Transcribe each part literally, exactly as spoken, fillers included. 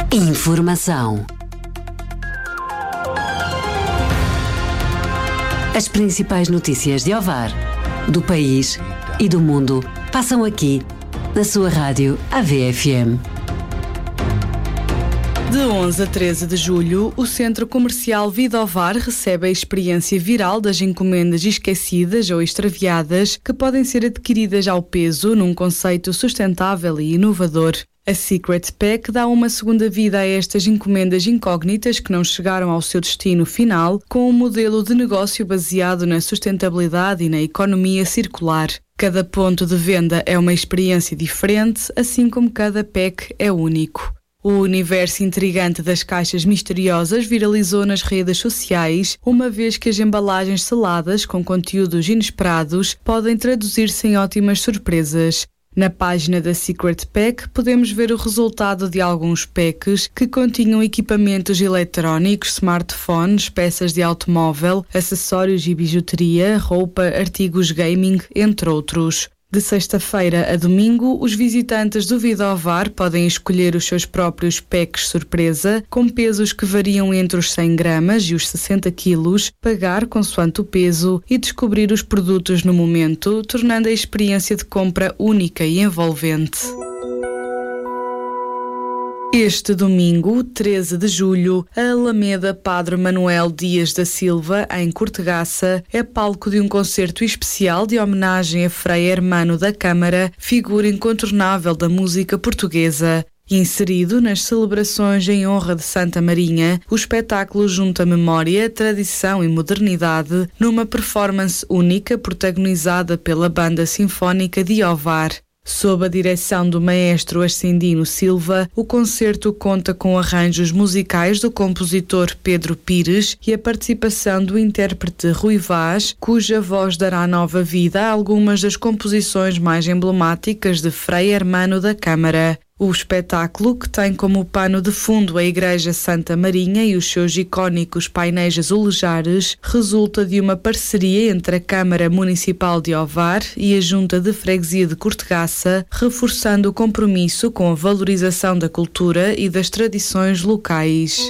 Informação. As principais notícias de Ovar, do país e do mundo passam aqui, na sua rádio A V F M. De onze a treze de julho, o Centro Comercial Vida Ovar recebe a experiência viral das encomendas esquecidas ou extraviadas que podem ser adquiridas ao peso num conceito sustentável e inovador. A Secret Pack dá uma segunda vida a estas encomendas incógnitas que não chegaram ao seu destino final, com um modelo de negócio baseado na sustentabilidade e na economia circular. Cada ponto de venda é uma experiência diferente, assim como cada pack é único. O universo intrigante das caixas misteriosas viralizou nas redes sociais, uma vez que as embalagens seladas com conteúdos inesperados podem traduzir-se em ótimas surpresas. Na página da Secret Pack podemos ver o resultado de alguns packs que continham equipamentos eletrónicos, smartphones, peças de automóvel, acessórios e bijuteria, roupa, artigos gaming, entre outros. De sexta-feira a domingo, os visitantes do Vida Ovar podem escolher os seus próprios packs surpresa, com pesos que variam entre os cem gramas e os sessenta quilos, pagar consoante o peso e descobrir os produtos no momento, tornando a experiência de compra única e envolvente. Este domingo, treze de julho, a Alameda Padre Manuel Dias da Silva, em Cortegaça, é palco de um concerto especial de homenagem a Frei Hermano da Câmara, figura incontornável da música portuguesa. Inserido nas celebrações em honra de Santa Marinha, o espetáculo junta memória, tradição e modernidade numa performance única protagonizada pela Banda Sinfónica de Ovar. Sob a direção do maestro Ascendino Silva, o concerto conta com arranjos musicais do compositor Pedro Pires e a participação do intérprete Rui Vaz, cuja voz dará nova vida a algumas das composições mais emblemáticas de Frei Hermano da Câmara. O espetáculo, que tem como pano de fundo a Igreja Santa Marinha e os seus icónicos painéis azulejares, resulta de uma parceria entre a Câmara Municipal de Ovar e a Junta de Freguesia de Cortegaça, reforçando o compromisso com a valorização da cultura e das tradições locais.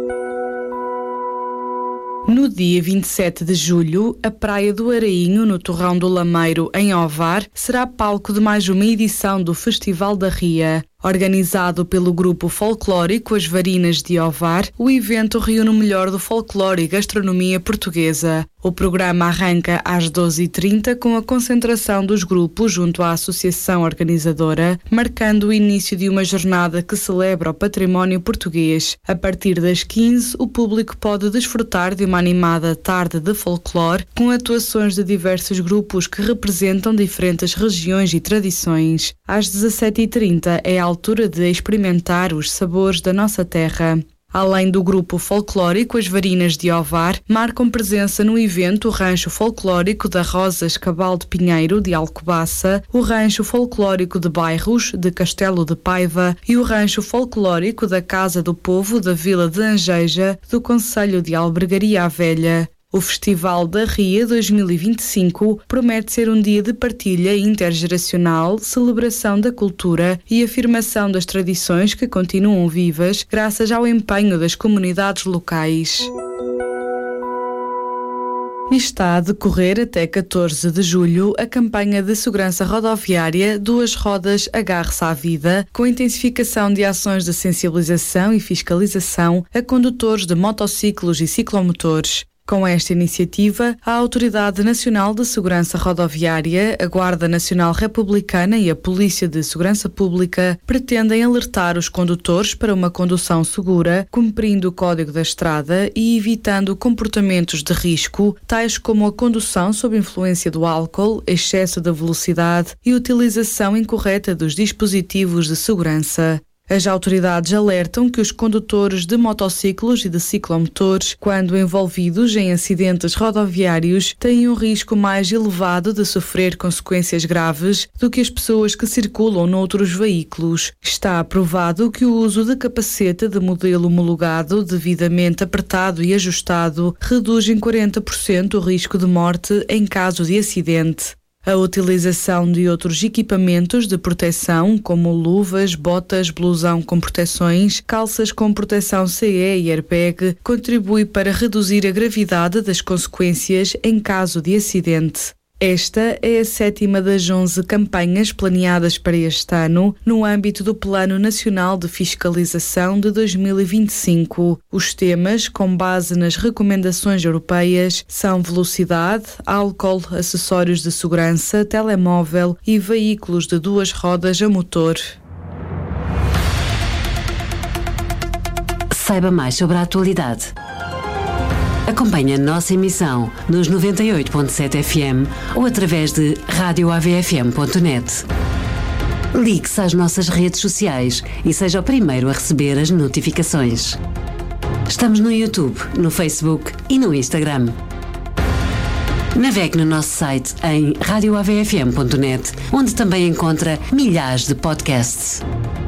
No dia vinte e sete de julho, a Praia do Arainho, no Torrão do Lameiro, em Ovar, será palco de mais uma edição do Festival da Ria. Organizado pelo grupo folclórico As Varinas de Ovar, o evento reúne o melhor do folclore e gastronomia portuguesa. O programa arranca às doze e trinta com a concentração dos grupos junto à associação organizadora, marcando o início de uma jornada que celebra o património português. A partir das quinze, o público pode desfrutar de uma animada tarde de folclore com atuações de diversos grupos que representam diferentes regiões e tradições. Às dezassete e trinta é a altura de experimentar os sabores da nossa terra. Além do grupo folclórico As Varinas de Ovar, marcam presença no evento o Rancho Folclórico da Rosas Cabal de Pinheiro, de Alcobaça, o Rancho Folclórico de Bairros, de Castelo de Paiva e o Rancho Folclórico da Casa do Povo da Vila de Angeja, do concelho de Albergaria à Velha. O Festival da Ria dois mil e vinte e cinco promete ser um dia de partilha intergeracional, celebração da cultura e afirmação das tradições que continuam vivas graças ao empenho das comunidades locais. Está a decorrer até catorze de julho a campanha de segurança rodoviária Duas Rodas Agarre-se à Vida, com intensificação de ações de sensibilização e fiscalização a condutores de motociclos e ciclomotores. Com esta iniciativa, a Autoridade Nacional de Segurança Rodoviária, a Guarda Nacional Republicana e a Polícia de Segurança Pública pretendem alertar os condutores para uma condução segura, cumprindo o Código da Estrada e evitando comportamentos de risco, tais como a condução sob influência do álcool, excesso de velocidade e utilização incorreta dos dispositivos de segurança. As autoridades alertam que os condutores de motociclos e de ciclomotores, quando envolvidos em acidentes rodoviários, têm um risco mais elevado de sofrer consequências graves do que as pessoas que circulam noutros veículos. Está aprovado que o uso de capacete de modelo homologado, devidamente apertado e ajustado, reduz em quarenta por cento o risco de morte em caso de acidente. A utilização de outros equipamentos de proteção, como luvas, botas, blusão com proteções, calças com proteção C E e airbag, contribui para reduzir a gravidade das consequências em caso de acidente. Esta é a sétima das onze campanhas planeadas para este ano, no âmbito do Plano Nacional de Fiscalização de dois mil e vinte e cinco. Os temas, com base nas recomendações europeias, são velocidade, álcool, acessórios de segurança, telemóvel e veículos de duas rodas a motor. Saiba mais sobre a atualidade. Acompanhe a nossa emissão nos noventa e oito ponto sete F M ou através de rádio A V F M ponto net. Ligue-se às nossas redes sociais e seja o primeiro a receber as notificações. Estamos no YouTube, no Facebook e no Instagram. Navegue no nosso site em rádio A V F M ponto net, onde também encontra milhares de podcasts.